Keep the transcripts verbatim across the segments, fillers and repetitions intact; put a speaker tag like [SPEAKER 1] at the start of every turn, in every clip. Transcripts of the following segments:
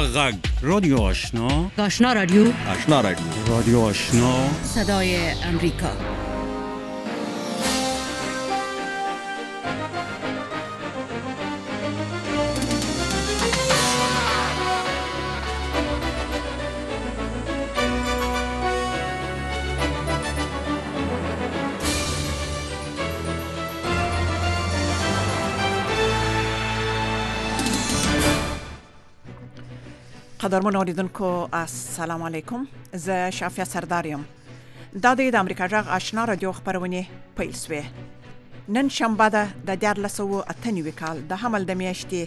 [SPEAKER 1] غگ رادیو آشنا،
[SPEAKER 2] آشنا رادیو،
[SPEAKER 3] آشنا رادیو،
[SPEAKER 1] رادیو آشنا،
[SPEAKER 2] صدای امریکا.
[SPEAKER 4] قدرمن اوریدونکو السلام علیکم. زه شافیا سرداریم. دا د امریکا جغ آشنا رادیو خبرونه پیل شوه. نن شنبه ده د دیارلس سوه اته نوي کال د حمل د میاشتې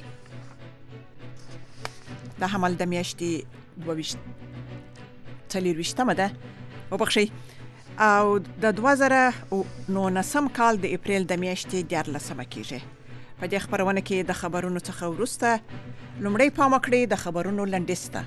[SPEAKER 4] د حمل د میاشتې دوه ویشت څلورویشتمه ده وبخښئ او د دوه زره نولسم کال د اپریل د میاشتې دیارلسمه کیږي. په دې خبرونه کې د خبرونو څخه وروسته لومړی پام وکړئ د خبرونو لنډیز ته.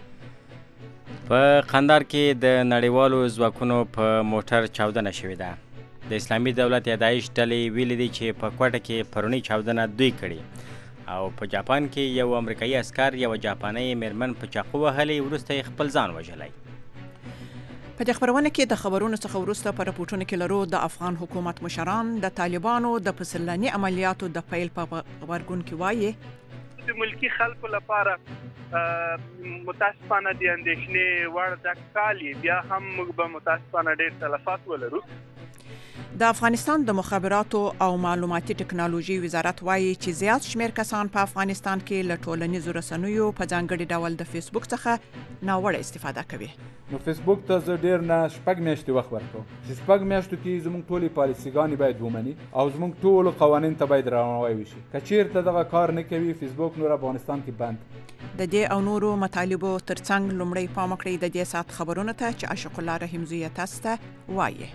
[SPEAKER 5] په قندهار کې د نړیوالو ځواکونو په موټر چاودنه شوې ده. د اسلامي دولت یا داعش ډلې ویلي دي چې په کوټه کې پرونی چاودنه دوی کړې او په جاپان کې یو امریکایي عسکر یو جاپاني میرمن په چاقو وهلې وروسته یې خپل ځان وژلی.
[SPEAKER 4] په دې خبرونه کې د خبرونو څخه وروسته په راپورټونو کې لرو د افغان حکومت مشران د طالبانو د پسرلني عملیاتو د پیل په غبرګون کې وایي
[SPEAKER 6] د ملکی خلکو لپاره متاسفانه د اندېښنې وړ د کالي بیا هم موږ به متاسفانه ډېر تلفات ولرو.
[SPEAKER 4] د افغانستان د مخابراتو او معلوماتي ټکنالوژي وزارت وایي چې زیات شمیر کسان په افغانستان کې له ټولنیزو رسنیو په ځانګړي ډول د فیسبوک څخه ناوړه استفاده کوي.
[SPEAKER 7] نو فیسبوک ته زه ډیر نه شپږ میاشتې وخت ورکوم چې شپږ میاشتو کې زموږ ټولې پالیسیګانې باید ومني او زموږ ټولو قوانین ته باید درناوی وشي. که چیرته دغه کار نه کوي فیسبوک نور افغانستان کې بند.
[SPEAKER 4] د دې او نورو مطالبو ترڅنګ لومړی پام وکړئ د دې سات خبرونه ته چې عاشق الله رحیم زویه تاسو ته وایي.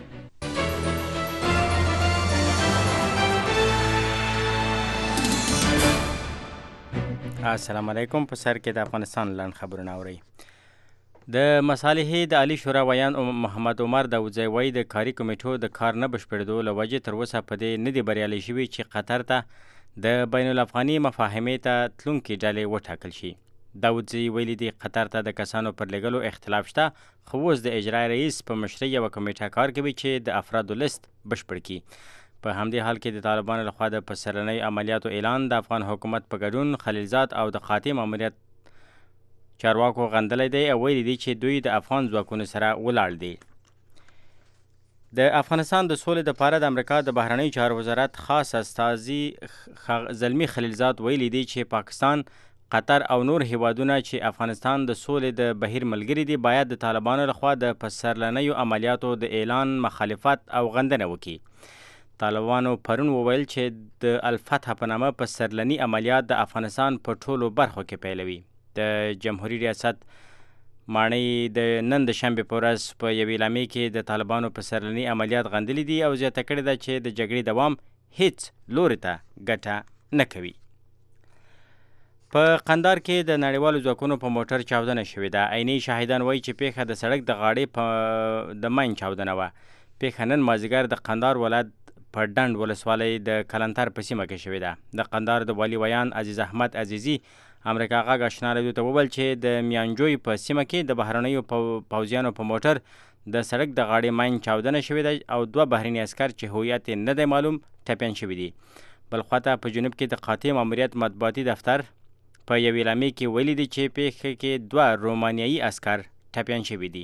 [SPEAKER 5] السلام علیکم. په سر کې د افغانستان لنډ خبرونه اورئ. د مصالحې د عالی شورا ویان محمد عمر داودزی وایي د کاري کمیټو د کار نه بشپړېدو له وجې تر اوسه په دې نه دي بریالي شوي چې قطر ته د بین الافغاني مفاهمې ته تلونکي ډلې وټاکل شي. داودزی ویلي دي قطر ته د کسانو پر لېږلو اختلاف شته خو اوس د اجرا رئیس په مشرۍ یوه کمیټه کار کوي چې د افرادو لیست بشپړ کړي. په همدې حال کې د طالبانو لخوا د پسرلنۍ عملیاتو اعلان د افغان حکومت په ګډون خلیلزاد او د خاتم ماموریت چارواکو غندلی دی او ویلي دي چې دوی د افغان ځواکونو سره ولاړ دي. د افغانستان د سولې دپاره د امریکا د بهرنیو چارو وزارت خاص استازي زلمي خلیلزاد ویلي دي چې پاکستان، قطر او نور هیوادونه چې افغانستان د سولې د بهیر ملګري دي باید د طالبانو لخوا د پسرلنیو عملیاتو د اعلان مخالفت او غندنه وکړي. طالبانو پرون وویل چې د الفتح په نامه پسرلني عملیات د افغانستان په ټولو برخو کې پیلوي. د جمهوریت ریاست ماڼۍ د نن د شنبې په ورځ په یوې اعلامیې کې د طالبانو پسرلني عملیات غندلي دي او زیاته کړې ده چې د جګړې دوام هیڅ لوري ته ګټه نه کوي. په قندهار کې د نړیوالو ځواکونو په موټر چاودنه شوې ده. عیني شاهدان وایي چې پیښه د سړک د غاړې په د ماین چاودنه وه. پیښه نن مازدیګر د قندهار ولایت په ډنډ ولسوالۍ د کلنتر په سیمه کې شوې ده. د قندهار د والي ویان عزیز احمد عزیزي امریکا غږ آشنا رادیو ته وویل چې د میانجوی په سیمه کې د بهرنیو پوځیانو په موټر د سړک د غاړې ماین چاودنه شوې ده او دوه بهرني عسکر چې هویت یې نه دی معلوم ټپیان شوي دي. بل خواته په جنوب کې د قاطع ماموریت مطبوعاتي دفتر په یوې اعلامیې کې ویلي دي چې پیښه کې دوه رومانیایي عسکر ټپیان شوي دي.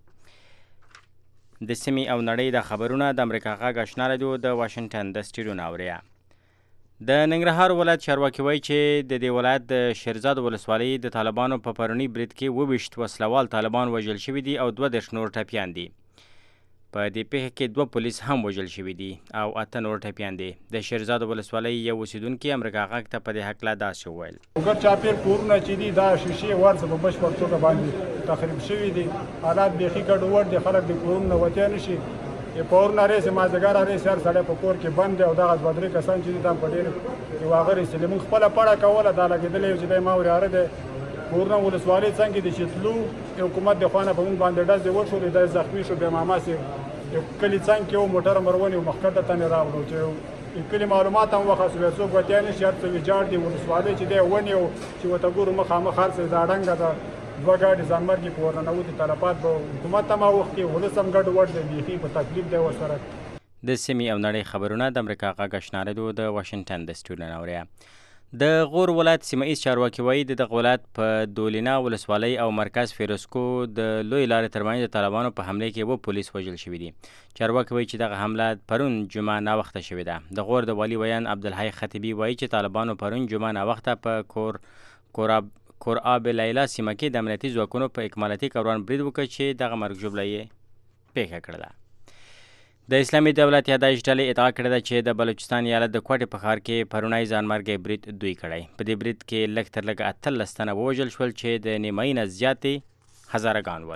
[SPEAKER 5] د سیمې او نړۍ د خبرونه د امریکا غږ آشنا رادیو د واشنګټن د سټوډیو نه اورئ. د ننګرهار ولایت چارواکي وایي چې د دې ولایت د شیرزاد ولسوالۍ د طالبانو په پروني برید کې اووه ویشت وسلوال طالبان وژل شوي دي او دوه دېرش نور ټپیان دي. په دې پیښه کې دوه پولیس هم وژل شوي دي او اته نور ټپیان دي. د شیرزاد ولسوالۍ یو اوسیدونکي امریکا غږ ته په دې هکله داسې وویل:
[SPEAKER 8] ګر چاپیر کورونه چې دي دا شیشې ورڅ په بشپړ توګه باندې تخریب شوي دي. حالات بیخي ګډوډ دي. خلک د کورونو وتیا نه شي. پورونه رېسې مازدیګر رېسې هر سړی په کور کې بند دی او دغه دوه درې کسان چې دي دا په ډېر یو هغه رېسې موږ خپله پړه کوله دا لګېدلی یو چې دی ما وراره دی کورونه ولسوالۍ څنګه دي چې تلو حکومت د خوا نه په موږ باندې ډز وشو دی زخمي شو. بیا ماما سې یو کلي څنګ کې یو موټر مروونې و مخکټه ته مې راغلو چې کلي معلومات هم وخصوصي څوک وتیا نه شي هر څه ویجاړ دي ولسوالۍ چې دی ونې او چې ورته ګورو مخامخ هر څه دا ړنګه ده دوه ګاډي ځانمرګي په ورننوتي تلفات به حکومت هم اوښتي ولس هم ګډوډ دی بیخي په تکلیف دی ورسره.
[SPEAKER 5] د سیمې او نړۍ خبرونه د امریکا غږ آشنا رادیو د واشنګټن د سټوډیو نه اوریا. د غور ولایت سیمه ایز چارواکي وایي د دغه ولایت په دولینا ولسوالۍ او مرکز فیروزکو د لوی لارې ترمنځ د طالبانو په حمله کې اووه پولیس وژل شوي دي. چارواکي وایي چې دغه حمله پرون جمعه ناوخته شوې ده. د غور د والي ویان عبدالحی خطیبي وایي چې طالبانو پرون جمعه ناوخته په کور کوراب کورآب لیلا سیمه کې د امنیتي ځواکونو په اکمالاتي کاروان برید وکړ چې دغه مرګ ژوبله یې پیښه کړله. د اسلامي دولت یادایش ډلې ادعا کړې ده چې د بلوچستان ایالت د کوټې په ښار کې پرونی ځانمرګی برید دوی کړی. په دې برید کې لږ تر لږه اتلس تنه ووژل شول چې د نیمایي نه زیاتې هزاره ګان ول.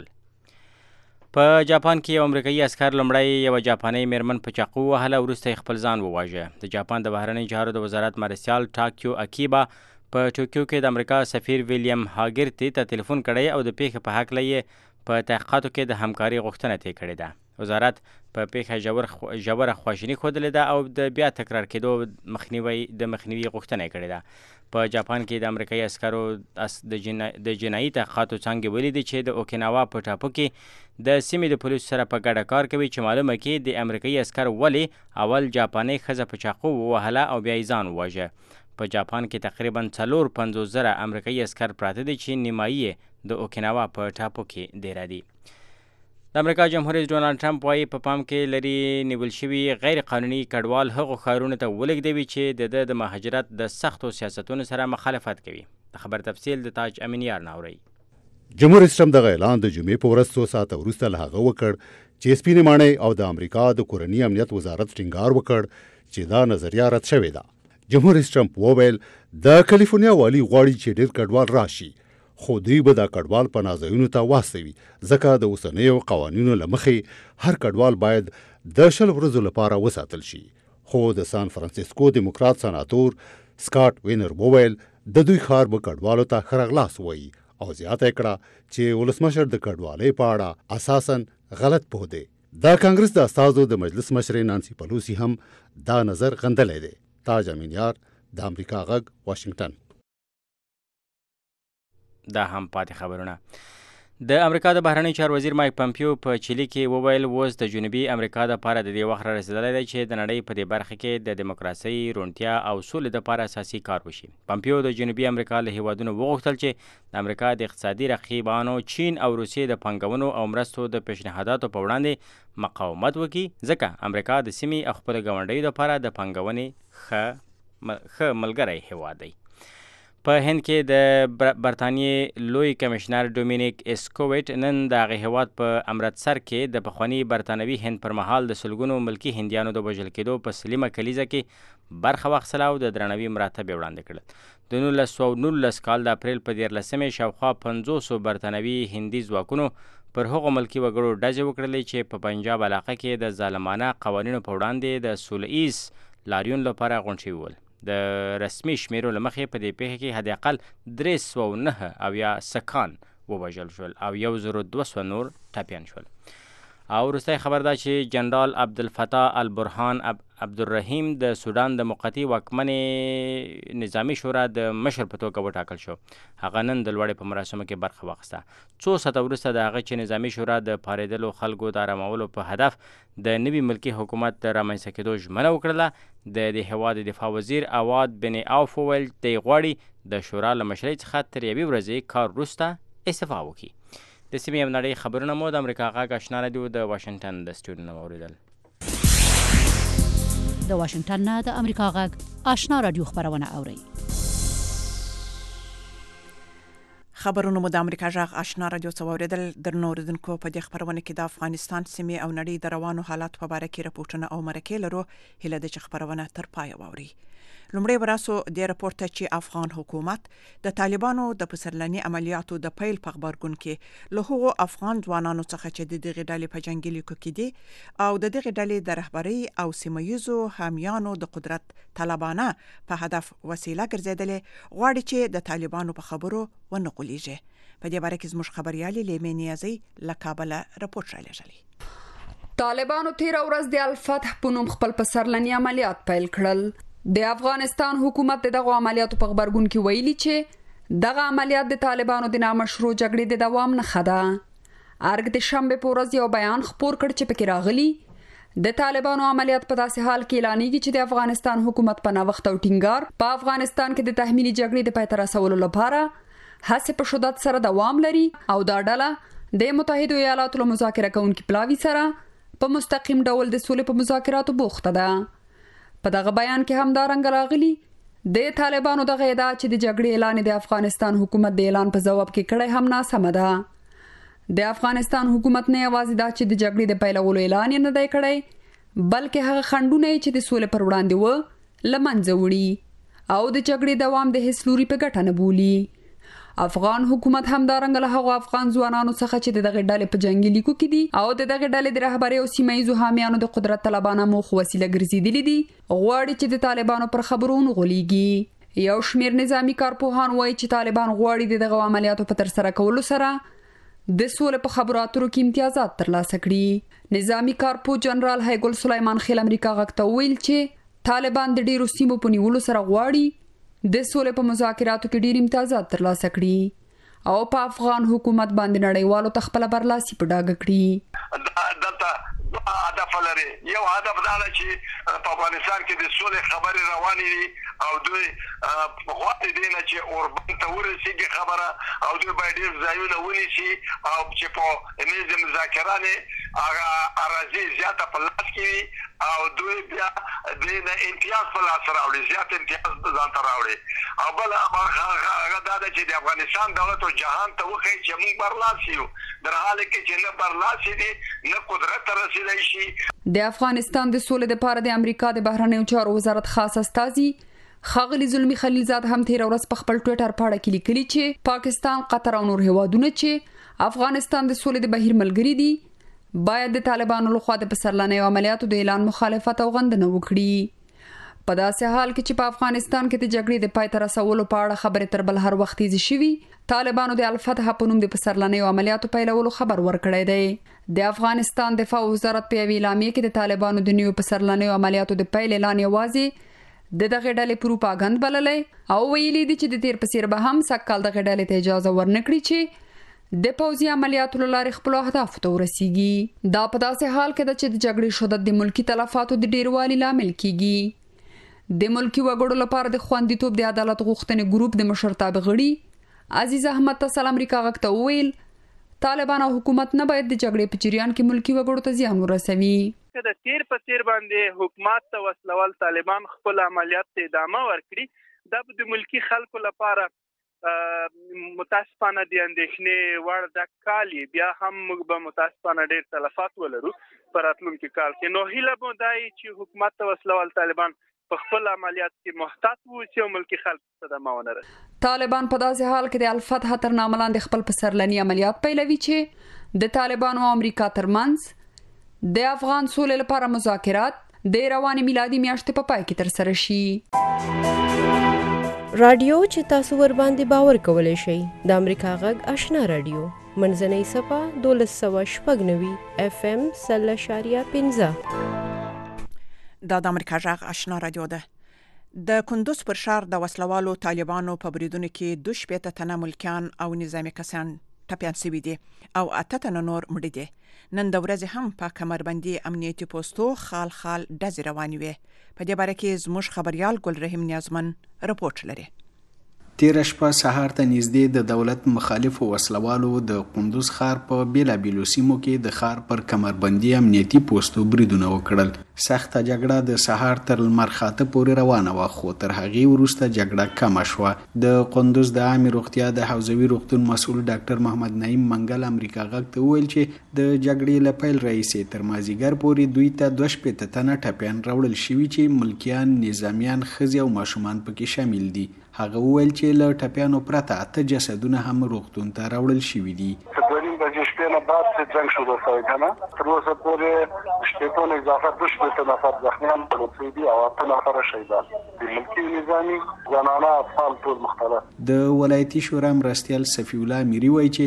[SPEAKER 5] په جاپان کې یو امریکایي عسکر لومړی یوه جاپانۍ میرمن په چاقو ووهله، وروسته یې خپل ځان وواژه. د جاپان د بهرنیو چارو د وزارت مرستیال ټاکیو اکیبا په ټوکیو کې د امریکا سفیر ویلیام هاګرتي ته تلیفون کړی او د پیښې په هکله یې په تحقیقاتو کې د همکاري غوښتنه ترې کړې ده. وزارت په پیښه ژور ژوره خواشیني ښودلې ده او د بیا تکرار کېدو مخنیوي د مخنیوي غوښتنه یې کړې ده. په جاپان کې د امریکایي عسکرو د جنایي تحقیقاتو څانګې ولیدې چې د اوکیناوا په ټاپو کې د سیمې د پولیسو سره په ګډه کار کوي چې معلومه کړي د امریکایي عسکر ولې اول جاپانۍ ښځه په چاقو ووهله او بیا یې ځان وواژه. په جاپان کې تقریبا څلور پنځوس زره امریکایي عسکر پراته دي چې نیمایي د اوکیناوا په ټاپو کې دیره دي. د امریکا جمهور رئیس ډونالډ ټرمپ وایي په پام کې لري نیول شوي غیر قانوني کډوال هغو ښارونو ته ولېږدوي چې د ده د مهاجرت د سختو سیاستونو سره مخالفت کوي. د خبر تفصیل د تاج امینیار نه اورئ.
[SPEAKER 3] جمهور رئیس ټرمپ دغه اعلان د جمعې په ورځ څو ساعته وروسته له هغه وکړ چې سپینې ماڼۍ او د امریکا د کورني امنیت وزارت ټینګار وکړ چې دا نظریه رد شوې ده. جمهور رئیس ټرمپ وویل د کالیفورنیا والي غواړي چې ډېر کډوال راشي، خو دوی به دا کډوال پناه ځایونو ته واستوي ځکه د اوسنیو قوانینو له مخې هر کډوال باید د شل ورځو لپاره وساتل شي. خو د سان فرانسیسکو دیموکرات سناتور سکاټ وینر وویل د دوی ښار به کډوالو ته ښه راغلاست وایي او زیاته یې کړه چې ولسمشر د کډوالۍ په اړه اساساً غلط پوه دی. د کانګرس د استازو د مجلس مشرې نانسي پلوسی هم دا نظر غندلی دی. تاج امینیار د امریکا غږ واشنګټن.
[SPEAKER 5] دا هم پاتې خبرونه. د امریکا د بهرنیو چارو وزیر مایک پمپیو په چیلي کې وویل اوس د جنوبي امریکا دپاره د دې وخت را رسېدلی دی چې د نړۍ په دې برخه کې د دیموکراسۍ، روڼتیا او سولې دپاره اساسي کار وشي. پمپیو د جنوبي امریکا له هیوادونو وغوښتل چې د امریکا د اقتصادي رقیبانو چین او روسیې د پانګونو او مرستو د پیشنهاداتو په وړاندې مقاومت وکړي ځکه امریکا د سیمې او خپلو ګاونډیو دپاره د پانګونې ښه ملګری هیواد دی. په هند کې د برطانیې لوی کمشنر ډومینیک اسکوویټ نن د هغې هیواد په امرتسر کې د پخواني برطانوي هند پر مهال د سلګونو ملکي هندیانو د وژل کېدو په سلیمه کلیزه کې برخه واخیستله او د درناوي مراتب یې وړاندې کړل. د نولس سوه نولس کال د اپریل په دیارلسمې شاوخوا پنځوسو برطانوي هندي ځواکونو پر هغو ملکي وګړو ډزې وکړلې چې په پنجاب علاقه کې د ظالمانه قوانینو په وړاندې د سوله ایز لاریون لپاره غونډ شوي ول. د رسمي شمیرو له مخې په دې پیښه کې حد اقل درې سوه نهه اویا سکان ووژل شول او یو زرو دوه سوه نور ټپیان شول. او وروستی خبر دا چې جنرال عبدالفتاح البرهان عبدالرحیم د سودان د موقتي واکمنې نظامي شورا د مشر په توګه وټاکل شو. هغه نن د لوړې په مراسمو کې برخه واخیسته. څو ساعته وروسته د هغه چې نظامي شورا د پارېدلو خلکو د آرامولو په هدف د نوي ملکي حکومت د رامنځته کېدو ژمنه وکړله. د دې هېواد د دفاع وزیر اواد بن عوف وویل دی غواړي د شورا له مشرۍ څخه تر یوې ورځې کار وروسته استعفا وکړي. د سیمې او نړۍ خبرونه مو د امریکا غږ آشنا رادیو د واشنګټن د سټوډیو نه واورېدل.
[SPEAKER 2] د واشنګټن نه د امریکا غږ آشنا رادیو خبرونه اورئ.
[SPEAKER 4] خبرونه مو د امریکا غږ آشنا رادیو څخه واورېدل. درنو اوریدونکو په دې خبرونه کې د افغانستان سیمې او نړۍ د روانو حالات په اړه کې راپورټونه او مرکې لرو. هیله ده چې خبرونه تر پایه واورئ. لومړی براسو د راپور ته چې افغان حکومت د طالبانو د پسرلني عملیاتو د پیل په خبرګون کې له هغو افغان ځوانانو څخه چې د دغې ډلې په جنګي لیکو کې دي او د دغې ډلې د رهبرۍ او سیمه ییزو حامیانو د قدرت طلبانه په هدف وسیله ګرځېدلې غواړي چې د طالبانو په خبرو ونه غولېږي. په دې باره کې زموږ خبریالې لیمې نیازۍ له کابله راپور رالیږلی.
[SPEAKER 9] طالبانو تیر ورځ د الفتح په نوم خپل پسرلني عملیات پیل کړل. د افغانستان حکومت دغه عملیاتو په خبرګون کې ویلي چې دغه عملیات د طالبانو د نامشروع جګړې د دوام نښه ده. ارګ د شنبه په ورځ یو بیان خپور کړ چې پکې راغلي د طالبانو عملیات په داسې حال کې اعلانېږي چې د افغانستان حکومت په نوښت او ټینګار په افغانستان کې د تحمیلي جګړې د پای ته رسولو لپاره هڅې په شدت سره دوام لري او دا ډله د متحده ایالاتو له مذاکره کوونکي پلاوي سره په مستقیم ډول د سولې په مذاکراتو بوخته ده. په دغه بیان کې همدارنګه راغلي د طالبانو دغه ادعا چې د جګړې اعلان د افغانستان حکومت د اعلان په جواب کې کړی هم ناسمه ده. د افغانستان حکومت نه یوازې دا چې د جګړې د پیلولو اعلان نه دی کړی بلکې هغه خنډونه چې د سولې پر وړاندې و له منځه وړي او د جګړې دوام د هیڅ لوري په ګټه نه بولي. افغان حکومت همدارنګه له هغو افغان ځوانانو څخه چې د دغه ډلې په جنگي لیکو کې دي او د دغه ډلې د رهبرۍ او سیمه ییزو حامیانو د قدرت طلبانه موخ وسیله ګرځېدلي دي غواړي چې د طالبانو پر خبرو ونغولېږي. یو شمېر نظامي کارپوهان وایي چې طالبان غواړي د دغه عملیاتو په ترسره کولو سره د سولې په خبرو اترو کې امتیازات ترلاسه کړي. نظامي کارپوه جنرال هیګل سلیمان خیل امریکا غږ ته ویل چې طالبان د ډیرو سیمو په نیولو سره غواړي د سولې په مذاکراتو کې ډیر امتیازات ترلاسه کړي او په افغان حکومت باندې نړیوالو ته خپل برلاسي په ډاګه کړي.
[SPEAKER 10] دلته هدف لري. یو هدف دا دی چې په افغانستان کې د سولې خبرې روانې دي او دوی غواړي دي چې اوربند ته ورسیږي خبره او دوی باید ډیر ځایونه ونیسي او چې په میز مذاکراتو هغه اراضي زیاته په لاس کې وي او دوی بیا د امتیاز په لاس راوړي زیات امتیاز ځان ته راوړي او بل هغه دا دی چې د افغانستان دولت او جهان ته وښایي چې موږ برلاسي یو در حال کې چې نه برلاسي دي نه قدرت ته رسېدلی شي.
[SPEAKER 9] د افغانستان د سولې لپاره د امریکا د بهرنیو چارو وزارت خاص استازي ښاغلي زلمي خلیلزاد هم تیر ورځ په خپل ټویټر پاڼه کې لیکلي چې پاکستان، قطر او نور هیوادونه چې افغانستان د سولې د بهیر ملګري دي باید د طالبانو لخوا د پسرلنیو عملیاتو د اعلان مخالفت او غندنه وکړي. په داسې حال کې چې په افغانستان کې د جګړې د پای ته رسولو په اړه خبرې تر بل هر وخت تیزې شوي طالبانو د الفتح په نوم د پسرلنیو عملیاتو پیلولو خبر ورکړی دی. د افغانستان دفاع وزارت په یوې اعلامیه کې د طالبانو د نویو پسرلنیو عملیاتو د پیل اعلان یوازې د دغه ډلې پروپاګند بللی او ویلي دي چې د تیر په څیر به هم سږکال دغه ډلې ته اجازه ورنکړي چې د پوځي عملیاتو له لارې خپلو اهدافو ته ورسیږي. دا په داسې حال کې ده چې د جګړې شدت د ملکي تلفاتو د ډیروالي لامل کیږي. د ملکي وګړو لپاره د خوندیتوب د عدالت غوښتنې ګروپ د مشرتابه غړي عزیز احمد تسل امریکا غږ ته وویل طالبان او حکومت نه باید د جګړې په جریان کې ملکي وګړو ته زیان ورسوي.
[SPEAKER 6] د تیر په تیر باندې حکومت ته وسلوال طالبان خپل عملیات ته ادامه ورکړي دا د ملکی خلکو لپاره متاسفانه د اندېښنې وړ د کالی بیا هم موږ به متاسفانه ډېر تلفات ولرو په راتلونکي کال کې. نو هیله مو دا چې حکومت ته وسلوال طالبان په خپل عملیات کې محتاط ووسي او ملکی خلکو ته صدمه ونه رسي.
[SPEAKER 9] طالبان په داسې حال کې د الفتح تر نامه لاندې خپل پسرلني عملیات پیلوي چې د طالبانو او امریکا ترمنځ د افغان سولې لپاره مذاکرات د روانې میلادي میاشتې په پای کې ترسره شي.
[SPEAKER 11] رادیو چې تاسو ور باندې باور کولای شئ د امریکا غږ آشنا رادیو منځنۍ صفه دولس سوه شپږ نوي اف ام سل اشاریه پنځه.
[SPEAKER 4] دا د امریکا غږ آشنا رادیو ده. د کندوز پر ښار د وسلوالو طالبانو په بریدونو کې دوه شپېته تنه ملکیان او نظامي کسان ټپیان شوي دي او اته تنه نور مړه دي. نن د ورځې هم په کمربندي امنیتي پوسټو خال خال ډزې روانې وې. په دې باره کې زموږ خبريال ګل رحیم نیازمن رپورټ لري.
[SPEAKER 12] تیر شپه سهار ته نږدې د دولت مخالفو وسلوالو د قندوز ښار په بیلابیلو سیمو کې د ښار پر کمربندي امنیتي پوسټو بریدونه وکړل. سخته جګړه د سهار تر لمر خاته پورې روانه وه خو تر هغې وروسته جګړه کمه شوه. د قندوز د عامې روغتیا د حوزوي روغتون مسؤل ډاکټر محمد نعیم منګل امریکا غږ ته وویل چې د جګړې له پیل راهیسې تر مازدیګر پورې دوی ته دوه شپېته تنه ټپیان راوړل شوي چې ملکیان، نظامیان، ښځې او ماشومان پکې شامل دي. هغه وویل چې له ټپیانو پرته اته جسدونه هم روغتون ته راوړل شوي دي.
[SPEAKER 10] تقریبا د شپې نه بعد چې جنگ شروع شوی کنه تر اوسه پورې شپږ نه اضافه دوه شپېته نفر زخمیان پروت دي او اته نفر شهیدان دي. ملکي نظامي زنانه اطفال ټول مختلف.
[SPEAKER 12] د ولایتي شورا مرستیال صفی الله میری وایي چې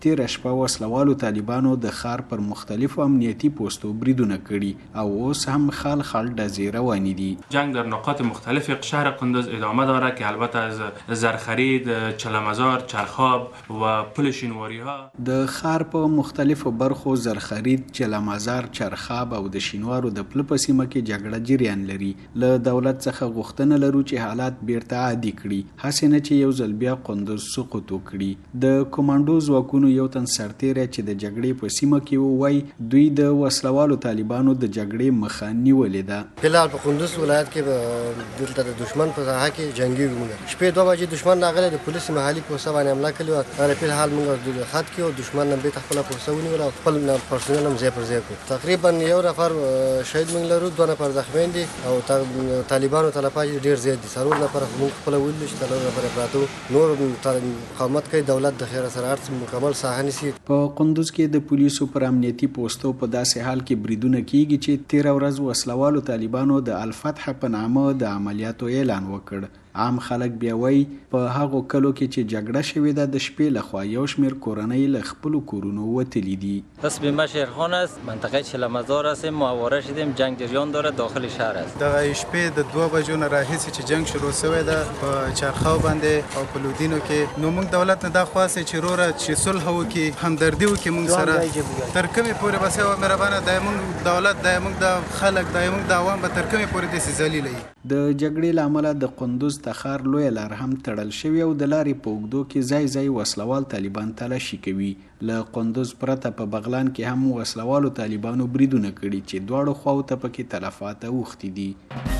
[SPEAKER 12] تیره شپه وسلوالو طالبانو د ښار پر مختلفو امنیتي پوستو بریدونه کړي او اوس هم خال خال ډزې روانې دي.
[SPEAKER 13] جنگ در نقاط مختلف شهر قندوز ادامه داره که البته از زرخرید، چلمزار، چرخاب و پل شینواری ها
[SPEAKER 12] د ښار په مختلفو برخو زرخرید، چلمزار، چرخاب او د شینوارو د پل په سیمه کې جګړه جریان لري. له دولت څخه غوښتنه لرو چې حالات بیرته عادي کړي، هسې نه چې یو ځل بیا قندوز سقوط وکړي. د کمانډو ځواکونو یو تن سرتیری چې د جګړې په سیمه کې و وایي دوی د وسلوالو طالبانو د جګړې مخه نیولې ده.
[SPEAKER 14] فلحال په قندوز ولایت کې دلته د دشمن په ساحه کې جنگي ومنه شپې دوه بجې دشمن راغلی د پولیس محلي پوسټ باندې حمله کړې وه. هغه فلحال موږ د خط کې او دشمن نه بیرته خپله پوسټ ونیوله او خپل پرسونل هم ځای پر ځای کړو. تقریبا یو نفر شهید موږ لرو، دوه نفر زخمیان دي او طالبانو تلفات ډېر زیات دي. څلور نفر موږ خپله ولیدل چې څلور نفر یې پراته وو. نور مقاومت کوي، دولت د خیره سره هر څه مکمل ساحه نیسي.
[SPEAKER 12] په قندوز کې د پولیسو پر امنیتي پوسټو په داسې حال کې بریدونه کیږي چې تیره ورځ وسلوالو طالبانو د الفتح په نامه د عملیاتو اعلان وکړ. عام خلک بیا وایي په هغو کلو کې چې جګړه شوې ده د شپې لخوا یو شمېر کورنۍ له خپلو کورونو وتلي دي.
[SPEAKER 15] اسم من شیرخان است، منطقه چلمزار هستیم. ما وارد شدیم، جنگ جریان داره، داخل شهر است.
[SPEAKER 16] دغه شپې د دوه بجو نه راهیسې چې جنگ شروع شوی ده په چرخاو باندې او په لودینو کې، نو موږ دولت نه دا خواستې چې وروره چې صلح وکړي، همدردي وکړي موږ سره. تر کومې پورې بس یوه مهربانه دی موږ دولت دی، موږ د خلک دی، موږ د عوام به تر کومې پورې داسې ذلیله وي.
[SPEAKER 12] د جګړې له امله د قندوز تخار لویه لار هم تړل شوې او د لارې په اوږدو کې ځای ځای وسلوال طالبان تلاشي کوي. له قندوز پرته په بغلان کې هم وسلوالو طالبانو بریدونه کړي چې دواړو خواو ته پکې تلفات اوښتي دي.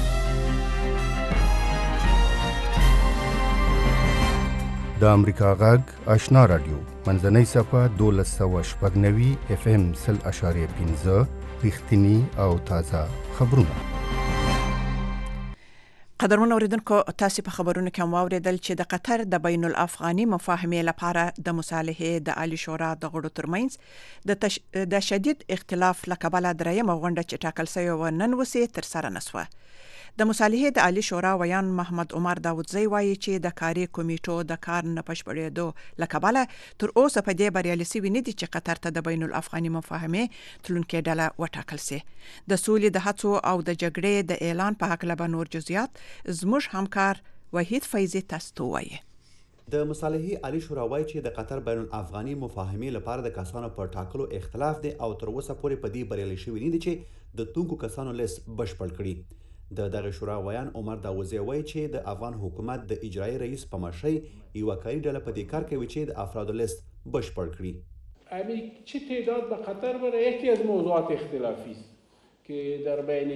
[SPEAKER 3] د امریکا غږ آشنا رادیو منځنۍ صفحه دولس سوه شپږ نوي اف ام سل اشاریه پنځه رښتیني او تازه خبرونه.
[SPEAKER 4] قدرمن اوریدونکو، تاسو په خبرونو کې هم واوریدل چې د قطر د بین الافغاني مفاهمې لپاره د مصالحې د عالی شورا د غړو ترمنځ د تش... د شدید اختلاف لکبله درېیمه غونډه چې ټاکل شوې وه نن وسې ترسره نه شوه. د مصالحې د عالی شورا ویان محمد عمر داودزی وایي چې د کاري کمیټو د کار نه پشپړېدو لکبله تر اوسه په دې بریالي سوي نه دي چې قطر ته د بین الافغاني مفاهمې تلونکې ډله وټاکل سي. د سولې د هڅو او د جګړې د اعلان په هکله به نور جزئیات زموږ همکار وحید فیضي تاسو وایي.
[SPEAKER 17] د مصالحې عالی شورا وایي چې د قطر بین الافغاني مفاهمې لپاره د کسانو په ټاکلو اختلاف دی او تر اوسه پورې په دې بریالي شوي نه دي چې د توکو کسانو لیست بشپړ کړي. د دغه شورا ویان عمر داوودزی وایي چې د افغان حکومت د اجرایی رئیس په مشرۍ یوه کاري ډله په دې کار کوي چې د افرادو لیست بشپړ کړي.
[SPEAKER 18] همین چه تعداد به قطر بره یکی از موضوعات اختلافی است که در بین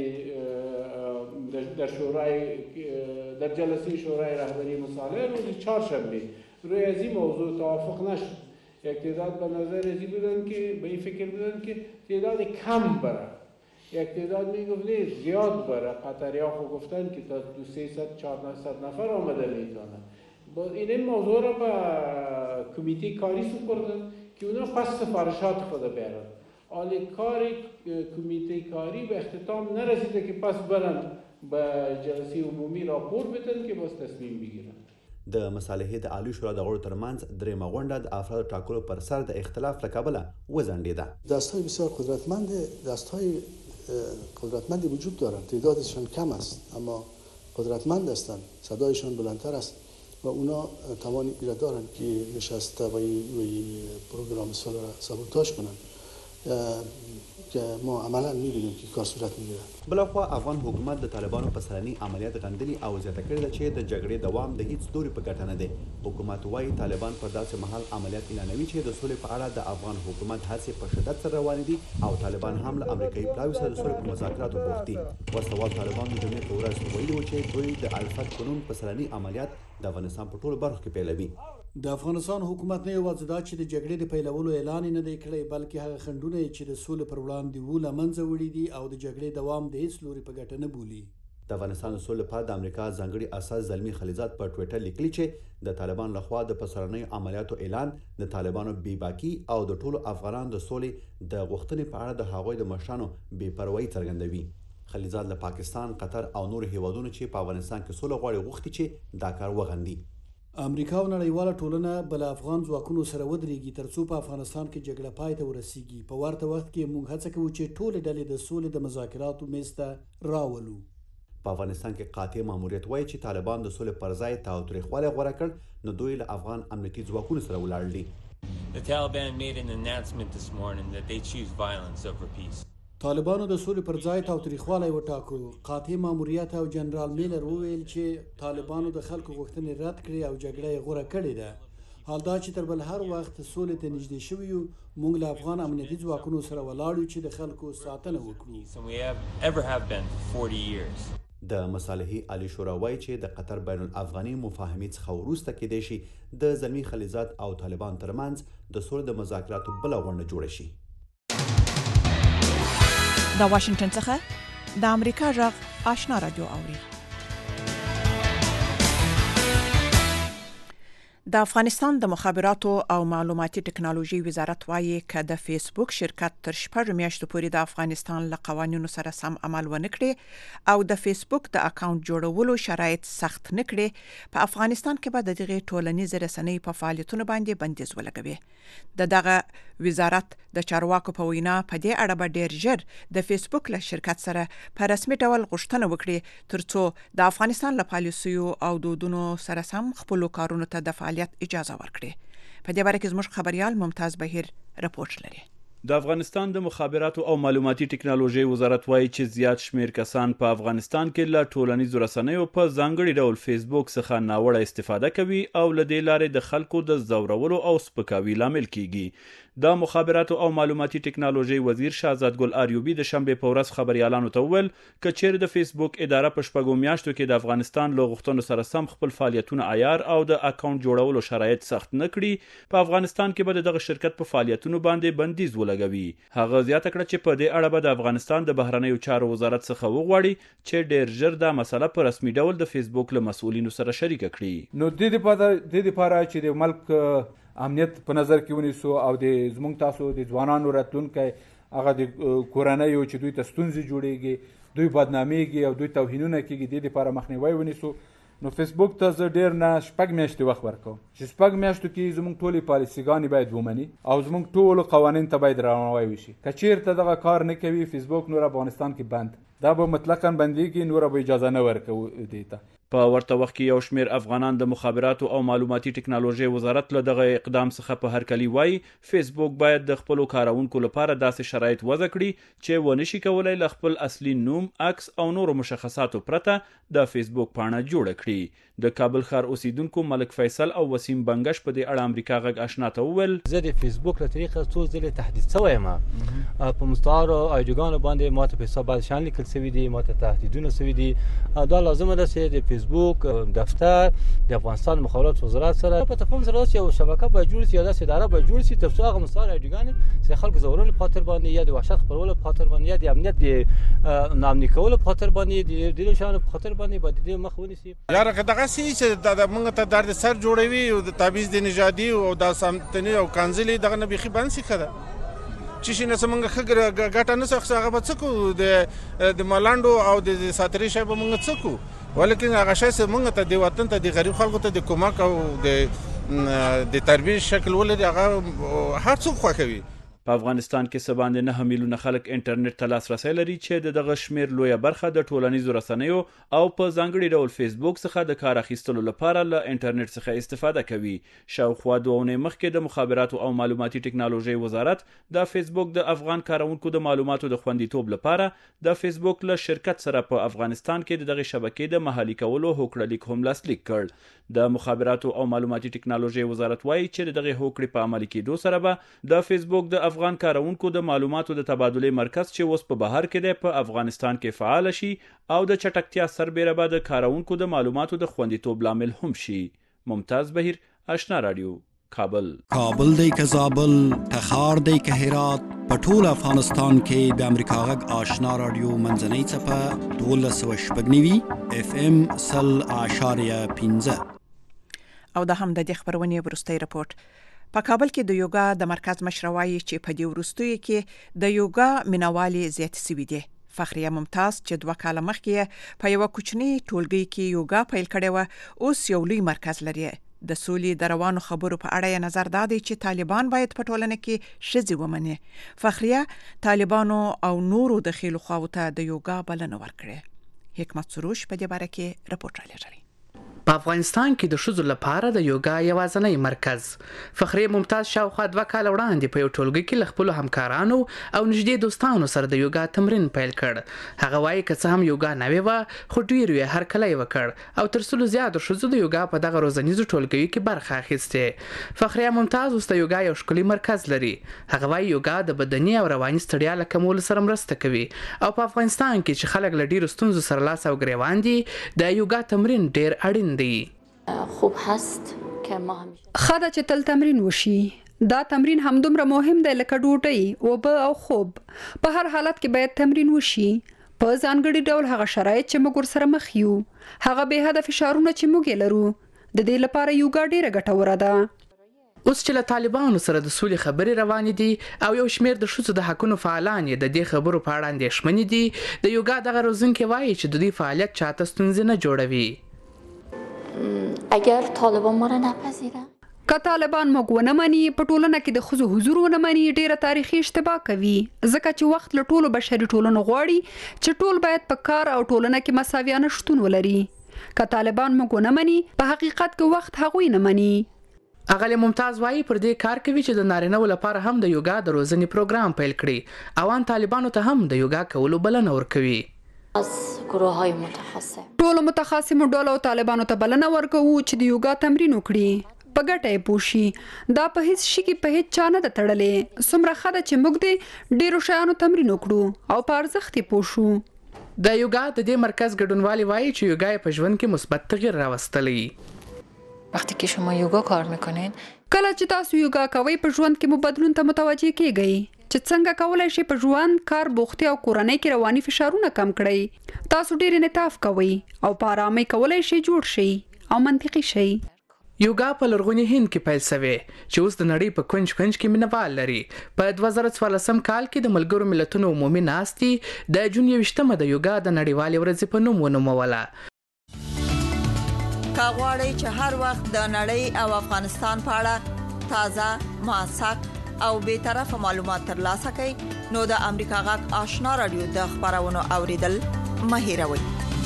[SPEAKER 18] در شورای در جلسه شورای رهبری مصالحه روز چهارشنبه روی از این موضوع توافق نشد. یک تعداد به نظر ازی بودن که به این فکر بودن که تعداد کم بره، یک تعداد میگفتن زیاد بره. قطری ها خود گفتن که تا دو سیصد چهارصد نفر آمده میتونن. باز این موضوع را به کمیته کاری سپردن که اونا پس سفارشات خود بیارن. حالی کار کمیته کاری به اختتام نرسیده که پس برن به جلسه عمومی راپور بدن که باز تصمیم بگیرن.
[SPEAKER 17] د مصالحې د عالی شورا د غړو ترمنځ درېیمه غونډه د افرادو ټاکلو پر سر د اختلاف له کبله وځنډېده.
[SPEAKER 19] دست‌های بسیار قدرتمند دست‌های قدرتمندی وجود دارند، تعدادشان کم است اما قدرتمند هستند، صدایشان بلندتر است و اونا توان را دارند که نشسته و این پروگرام صلح را سابوتاژ کنند که ما عملا می‌بینیم که کار صورت می‌گیره.
[SPEAKER 17] بلخوا افغان حکومت د طالبانو په سرني عملیات غندلي او زیاته کړې ده چې د جګړې دوام د هیڅ لوري په ګټه نه دی. حکومت وايي طالبان پر داسې مهال عملیات اعلانوي چې د سولې په اړه د افغان حکومت هڅې په شدت سره روانې دي او طالبان هم له امریکایي پلاوي سره د سولې په مذاکراتو بوخت دي. وسلوال طالبان د جمعې په ورځ ویلي وو چې دوی د الفت قانون په سرني عملیات د افغانستان په ټولو برخو کې پیلوي.
[SPEAKER 20] د افغانستان حکومت نه یوازې دا چې د جګړې د پیلولو اعلان نه دی کړی، بلکې هغه خنډونه چې د سولې پر وړاندې وو له منځه وړي دي او د جګړې دوام د هیڅ لوري په ګټه نه بولي.
[SPEAKER 17] د افغانستان د سولې لپاره د امریکا ځانګړي اساس زلمي خلیزات په ټویټر لیکلي چې د طالبان لخوا د پسرنیو عملیاتو اعلان د طالبانو بېباکي او د ټولو افغانانو د سولې د غوښتنې په اړه د هغوی د مشرانو بې پروایي څرګندوي. خلیزات له پاکستان، قطر او نور هیوادونو چې په افغانستان کې سوله غواړي غوښتي چې دا کار وغندي.
[SPEAKER 20] امریکا او نړیواله ټولنه بل افغان ځواکونو سره ودرېږي ترڅو په افغانستان کې جګړه پای ته ورسیږي. په ورته وخت کې موږ هڅه کوو چې ټولې ډلې د سولې د مذاکراتو میز ته راولو.
[SPEAKER 17] په افغانستان کې قاطع ماموریت وایي چې طالبان د سولې پر ځای تاوتریخوالی غوره کړ، نو دوی له افغان امنیتي ځواکونو سره ولاړ دي.
[SPEAKER 21] The Taliban made an announcement this morning that they choose violence over peace.
[SPEAKER 20] طالبانو د سولې پر ځای تاوتریخوالی وټاکو. قاطع ماموریت او جنرال میلر وویل چې طالبانو د خلکو غوښتنې رد کړې او جګړه یې غوره کړې ده. حال دا چې تر بل هر وخت سولې ته نږدې شوي یو، موږ له افغان امنیتي ځواکونو سره ولاړ یو چې د خلکو ساتنه
[SPEAKER 21] وکړو.
[SPEAKER 17] د مصالحې عالی شورا وایي چې د قطر بین الافغاني مفاهمې څخه وروسته کېدای شي د زلمي خلیلزاد او طالبان ترمنځ د سولې د مذاکراتو بله غونډه جوړه شي.
[SPEAKER 4] د واشنگټن څخه د امریکا غږ آشنا رادیو اوري. د افغانستان د مخابراتو او معلوماتي ټکنالوژي وزارت وایي چې د فیسبوک شرکت تر شپږ میاشتو پورې د افغانستان له قوانینو سره سم عمل ونه کړي او د فیسبوک د اکاونټ جوړولو شرایط سخت نه کړي، په افغانستان کې به د دغه ټولنیز رسنۍ په فعالیتونو باندې بندیز ولګوي. د دغه وزارت د چارواکو په وینا په دې اړه به ډیر ژر د فیسبوک له شرکت سره په رسمي ډول غوښتنه وکړي ترڅو د افغانستان له پالیسیو او دودونو سره سم خپل کارونو ته د فعالیت اجازه ورکړي. په دې باره کې زموږ خبريال ممتاز بهیر رپورټ لري.
[SPEAKER 22] د افغانستان د مخابراتو او معلوماتي ټکنالوژي وزارت وایي چې زیات شمیر کسان په افغانستان کې له ټولنیزو رسنیو په ځانګړي ډول فیسبوک څخه ناوړه استفاده کوي او له دې لارې د خلکو د زورولو او سپکاوي لامل کیږي. د مخابراتو او معلوماتي ټکنالوژي وزیر شهزاد ګل آریوبی د شنبه په ورځ خبريالانو ته وویل چې چیرې د فیسبوک اداره په شپږو میاشتو کې د افغانستان له غوښتنو سره سم خپل فعالیتونه عیار او د اکاونټ جوړولو شرایط سخت نه کړي، په افغانستان کې به دغه شرکت په فعالیتونو باندې بندیز ولګوي. هغه زیاته کړه چې په دې اړه به د افغانستان د بهرنیو چارو وزارت څخه وغواړي چې ډیر ژر دا مسله په رسمي ډول د فیسبوک له مسؤلینو سره شریک کړي.
[SPEAKER 7] نو د دې لپاره چې د ملک امنیت په نظر کې ونیسو او د زموږ تاسو د ځوانانو راتلونکي هغه د کورنۍ چې دوی ته ستونزې جوړیږي، دوی بدناميږي او دوی توهینونه کوي، د دې لپاره مخنیوي ونیسو. نو فیسبوک ته زه ډیر نه شپږ میاشتې وخت ورکوم چې شپږ میاشتو کې زموږ ټولې پالیسیګانې باید ومني او زموږ ټول قوانین ته باید درناوی وشي. که چیرته دغه کار نه کوي فیسبوک نور افغانستان کې بند، دا به مطلقاً بنديږي، نور به اجازه نه ورکوي دې ته.
[SPEAKER 22] په ورته وخت کې یو شمیر افغانان د مخابراتو او معلوماتي ټکنالوژي وزارت له دغه اقدام څخه په هرکلی وایي فیسبوک باید د خپل کارونکو لپاره داسې شرایط وضع کړي چې ونشي کولای له خپل اصلي نوم، عکس او نورو مشخصاتو پرته د فیسبوک پاڼه جوړه کړي. د کابل ښار اوسیدونکو ملک فیصل او وسیم بنگش په دې اړه امریکا غږ آشنا ته وویل
[SPEAKER 23] زه د فیسبوک له طریقه څو ځله تهدید شوی یم، په مستعارو ایډیوګانو باندې ماته په حساب باندې شان لیکل شوي دي، ماته تهدیدونه شوي دي. دا لازمه ده چې د فیسبوک دفتر د افغانستان مخابرات وزارت سره په تفاهم سره یو شبکه به جوړ شي یا داسې اداره به جوړ شي ترڅو هغه مستعار ایډیوګان چې خلک زورولو په خاطر باندې یا د وحشت خپرولو په خاطر باندې یا د امنیت د نامني کولو په خاطر باندې د دې شانو په خاطر باندې باید د مخ ونیسي.
[SPEAKER 24] یاره که دغه سي چې د موږ ته درد سر جوړوي او د تعویض د نژادي او د سمتنی او کانزلي دغه نه بيخي بند سي کړه چې شي نه څنګه خګر ګټه نه څخه هغه به څه کو د د مالانډو او د ساتري شای به موږ څه کو، ولیکن هغه شای چې موږ ته د وطن ته د غریب خلکو ته د کومک او د د تربیه شکل ولري هغه هر څوک خوښوي.
[SPEAKER 22] په افغانستان کې څه باندې نه میلیونه خلک انټرنیټ ته لاسرسی لري چې د دغه شمیر لویه برخه د ټولنیزو رسنیو او په ځانګړي ډول فیسبوک څخه د کار اخیستلو لپاره له انټرنیټ څخه استفاده کوي. شاوخوا دوه اونۍ مخکې د مخابراتو او معلوماتي ټکنالوژي وزارت د فیسبوک د افغان کارونکو د معلوماتو د خوندیتوب لپاره د فیسبوک له شرکت سره په افغانستان کې دغه شبکې د محلي کولو هوکړه لیک هم لاسلیک کړ. د مخابراتو او معلوماتي ټکنالوژي وزارت وایي چې دغه هوکړې په عملي کېدو سره به د فیسبوک د افغان کارونکو د معلوماتو د تبادله مرکز چې اوس په بهر کې دی په افغانستان کې فعال شي او د چټکتیا سربېره به د کارونکو د معلوماتو د خوندیتوب لامل هم شي. ممتاز بهیر، آشنا رادیو، کابل.
[SPEAKER 25] کابل دی که زابل، تخار دی که هرات، په ټول افغانستان کې د امریکا غږ آشنا رادیو منځنۍ څپه دولس سوه شپږ نوي اف ام سل اعشاریه پنځه.
[SPEAKER 4] او د هم د دې خبرونې وروستی رپورټ. په کابل کې د یوګا د مرکز مشر وایي چې په دې وروستیو کې د یوګا مینوالي زیات شوي دي. فخریه ممتاز چې دوه کاله مخکې په یو کوچنی ټولګي کې یوګا پیل کړې و اوس یو لوی مرکز لري. د سولې د روانو خبرو په اړه نظر دادی چې طالبان باید په ټولنه کې ښځې ومني. فخریه طالبانو او نورو د خېلو خواو ته د یوګا بلنه ورکړه. حکمت سروش په دې باره کې رپورټ رالیږلی.
[SPEAKER 1] په افغانستان کې د ښځو لپاره د یوګا یوازینی مرکز فخریه ممتاز شاوخوا دوه کاله وړاندې په یو ټولګي کې له خپلو همکارانو او نږدې دوستانو سره د یوګا تمرین پیل کړ. هغه وایي که څه هم یوګا نوې وه خو ډېر یې هرکلی وکړ او تر سلو زیاتو ښځو د یوګا په دغه روزنیزو ټولګیو کې برخه اخیستې. فخریه ممتاز اوس د یوګا یو ښکلی مرکز لري. هغه وایي یوګا د بدني او رواني ستړیا له کمولو سره مرسته کوي او په افغانستان کې چې خلک له ډېرو ستونزو سره لاس او ګریوان دي د یوګا تمرین ډېر اړین
[SPEAKER 2] خوب هست که ما هم
[SPEAKER 9] خدا چې تل تمرین وشي. دا تمرین همدومره مهم دی لکه ډوډۍ، اوبه او خوب. په هر حالت کې باید تمرین وشي په ځانګړي ډول. هغه شرایط چې موږ ورسره مخ یو، هغه بې حده فشارونه چې موږ یې لرو، د دې لپاره یوګا ډیره ګټوره ده.
[SPEAKER 1] اوس چې له طالبانو سره د سولې خبرې روانې دي او یو شمېر د ښځو د حقونو فعالان یې د دې خبرو په اړه اندېښمنې دي، د یوګا دغه روزونکي وایي چې د دوی فعالیت چاته ستونزې نه جوړوي.
[SPEAKER 2] اگر طالبان ما را نپذیرن،
[SPEAKER 9] که طالبان موږ ونه مني، په ټولنه کې د ښځو حضور ونه مني، ډیره تاریخي اشتباه کوي. ځکه چې وخت له ټولو بشري ټولنو غواړي چې ټول باید په کار او ټولنه کې مساویانه شتون ولري. که طالبان موږ ونه مني، په حقیقت کې وخت هغوی نه مني.
[SPEAKER 1] اغلې ممتاز وایي پر دې کار کوي چې د نارینه‌و لپاره هم د یوګا د روزنې پروګرام پیل کړي او ان طالبانو ته هم د یوګا کولو بلنه ورکوي.
[SPEAKER 2] از گروه های متخصص
[SPEAKER 9] ټولو متخصصو ډلو طالبانو ته بلنه ورکوو چې د یوګا تمرین وکړي، په ګټه یې پوشي. دا په هیڅ شي کې په هیڅ چا نه ده تړلې. څومره ښه ده چې موږ د ډیرو شیانو تمرین وکړو او په ارزښت یې پوه شو.
[SPEAKER 1] د یوګا د دې مرکز ګډونوالي وایي چې یوګا یې په ژوند کې مثبت تغییر راوستلی.
[SPEAKER 2] وقتی که شما یوگا کار میکنین،
[SPEAKER 9] کله چې تاسو یوګا کوئ په ژوند کې مو بدلون ته متوجه کیږئ چې څنګه کولای شي په ژوند، کار، بوختي او کورنۍ کې رواني فشارونه کم کړئ. تاسو ډیر انعطاف کوئ او په آرامۍ کولای شي جوړ شي او منطقي شي.
[SPEAKER 1] یوګا په لرغوني هند کې پیل شوی چې اوس د نړۍ په کونج کونج کې مینوال لري. په دوه زره څوارلسم کال کې د ملګرو ملتونو عمومي ناستې د جون یوویشتمه د یوګا د نړیوالې ورځې په نوم ونوموله.
[SPEAKER 5] که غواړئ چې هر وخت د نړۍ او افغانستان په اړه تازه، موثق او بې طرفه معلومات ترلاسه کړئ، نو د امریکا غږ آشنا رادیو د خبرونو اوریدل مه هېروئ.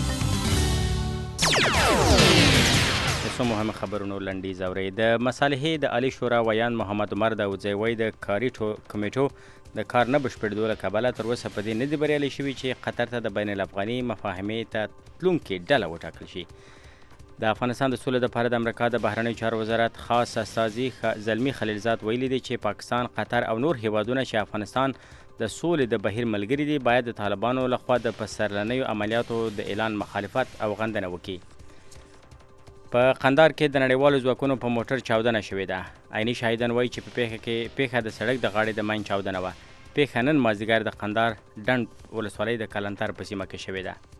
[SPEAKER 6] څو مهم خبرونو لنډیز اورئ. د مصالحې د عالی شورا ویان محمد عمر داودزی وایي د کاري کمیټو د کار نه بشپړېدو له کبله تر اوسه په دې نه دي بریالي شوي چې قطر ته د بین الافغاني مفاهمې ته تلونکې ډله وټاکل شي. د افغانستان د سولې لپاره د امریکا د بهرنیو چارو وزارت خاص استازي زلمی خلیلزاد ویلي دی چې پاکستان، قطر او نور هیوادونه چې افغانستان د سولې د بهیر ملګري دي باید د طالبانو لخوا د پسرلنیو عملیاتو د اعلان مخالفت او غندنه وکړي. په قندار کې د نړیوالو ځواکونو په موټر چاودنه شوې ده. عیني شاهدان وایي چې په پیښه کې پیښه د سړک د غاړې د ماین چاودنه وه. پیښه نن مازدیګر د قندار ډنډ ولسوالۍ د کلنتر په سیمه کې شوې ده.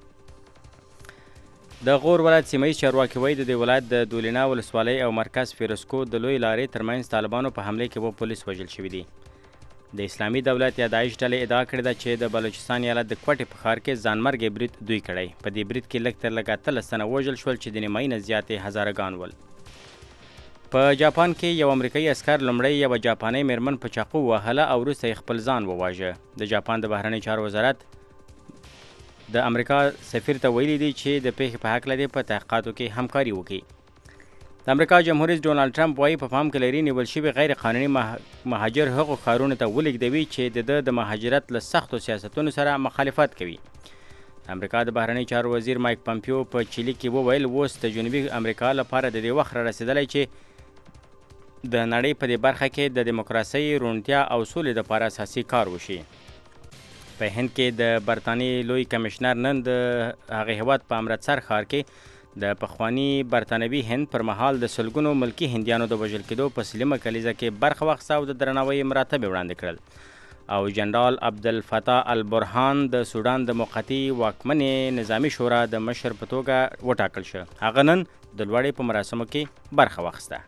[SPEAKER 6] د غور ولایت سیمه ییز چارواکي وایي د دې ولایت د دولینا ولسوالۍ او مرکز فیروزکو د لوی لارې ترمنځ طالبانو په حملې کې اووه پولیس وژل شوي دي. د اسلامي دولت یا داعش ډلې ادعا کړې ده چې د بلوچستان ایالت د کوټې په ښار کې ځانمرګي برید دوی کړی. په دې برید کې لږ تر لږه اتلس تنه وژل شول چې د نیمایي نه زیاتې هزاره ګان ول. په جاپان کې یو امریکایي عسکر لومړی یوه جاپانۍ میرمن په چاقو ووهله او وروسته یې خپل ځان وواژه. د جاپان د بهرنیو چارو وزارت د امریکا سفیر ته ویلي دي چې د پیښې په هکله دې په تحقیقاتو کې همکاري وکړي. د امریکا جمهور رئیس ډونالډ ټرمپ وایي په پام کې لري نیول شوي غیر قانوني مهاجر هغو ښارونو ته ولیږدوي چې د ده د مهاجرت له سختو سیاستونو سره مخالفت کوي. د امریکا د بهرنیو چارو وزیر مایک پمپیو په چیلي کې وویل اوس د جنوبي امریکا لپاره د دې وخت را رسېدلی چې د نړۍ په دې برخه کې د دیموکراسۍ، روڼتیا او سولې لپاره اساسي کار وشي. په هند کې د برطانیې لوی کمشنر نن د هغې هیواد په امرتسر ښار کې د پخواني برطانوي هند پر مهال د سلګونو ملکي هندیانو د وژل کېدو په سلیمه کلیزه کې برخه واخیسته او د درناوۍ مراتب یې وړاندې کړل. او جنرال عبدالفتاح البرهان د سودان د موقتي واکمنې نظامي شورا د مشر په توګه وټاکل شو. هغه نن د لوړې په مراسمو کې برخه واخیسته.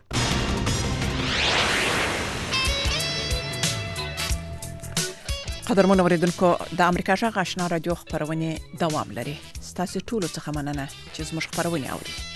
[SPEAKER 4] قدرمن اوریدونکو، د امریکا غږ آشنا رادیو خبرونه دوام لري. ستاسو ټولو څخه مننه چې زموږ خبرونه اوري.